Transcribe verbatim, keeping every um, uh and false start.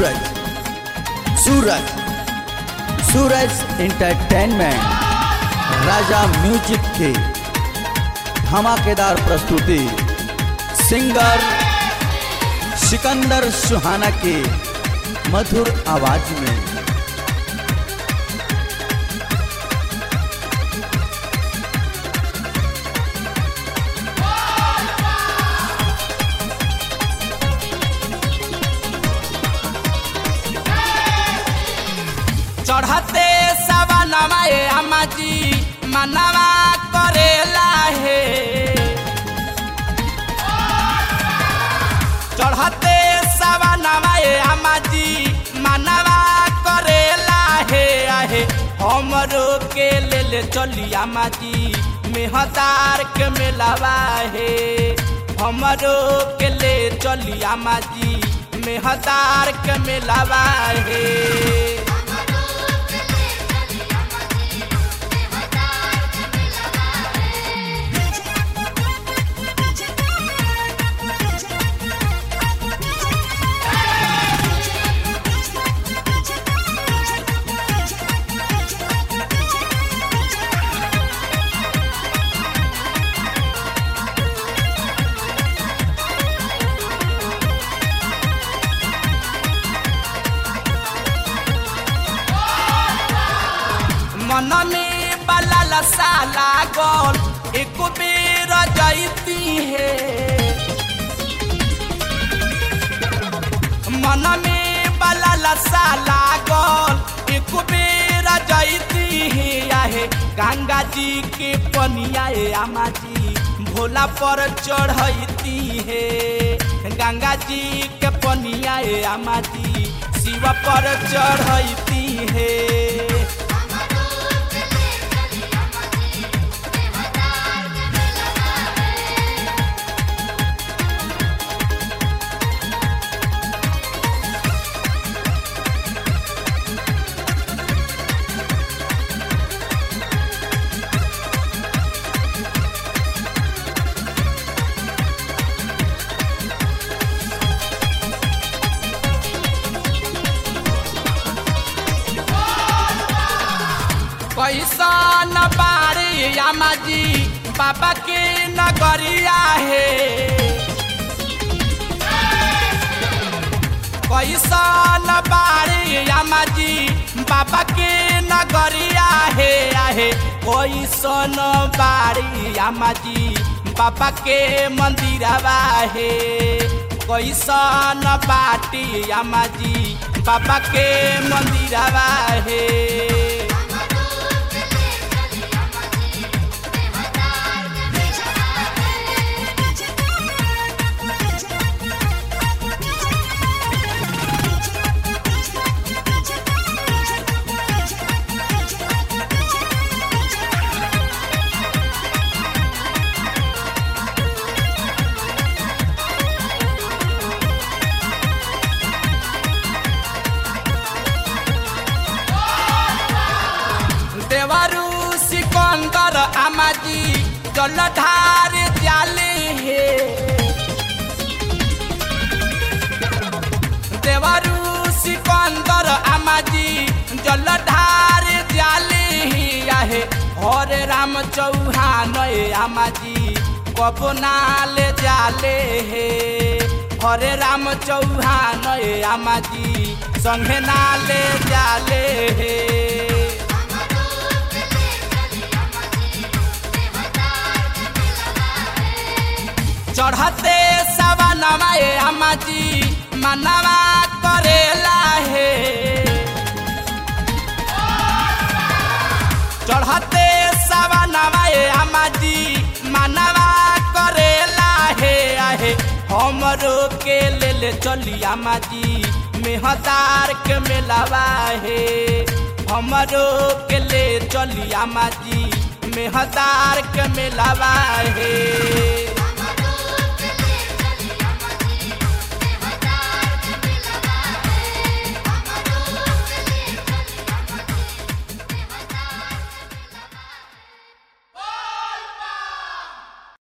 Suraj Suraj Suraj entertainment राजा music की धमाकेदार प्रस्तुति सिंगर सिकंदर सुहाना की मधुर आवाज में। चढ़ते सवनवा अम्मा जी मनवा करेला है। चढ़ते सवनवा अम्मा जी मनवा करेला है आहे हमरो के ले ले चली अम्मा जी मेहदार के मेलावा है। हमरो के ले चली अम्मा जी मेहदार के मेलावा है। मन में बलल साला गोल एक बेर जाती है। मन में बलल साला गोल एक बेर जाती है। गंगा जी के पनिया अम्मा जी भोला पर चढ़ती है। गंगा जी के पनिया अम्मा जी शिव पर चढ़ती है। कैसा न बारी अम्मा जी बाबा के नगरिया है। कैसा न बारी अम्मा जी बाबा के नगरिया है आहे कैसा न बारी अम्मा जी बाबा के मंदिरवा है। कैसा न बाटी अम्मा जी बाबा के मंदिरवा है। देवरू सिकंदर अम्मा जी जलधार जाले है। देवरू सिकंदर अम्मा जी जलधार जाले है। हरे राम चौहान अम्मा जी कबो नाले जाले है। हरे राम चौहान अम्मा जी संगे नाले जाले है। चढ़ते सवनवा अम्मा जी मनवा करेला है। चढ़ते सवनवा अम्मा जी मनवा करेला है आहे हमरो के ले ले चली अम्मा जी मेहदार के मेलावा है। हमरो के ले चली अम्मा जी मेहदार के मेलावा है।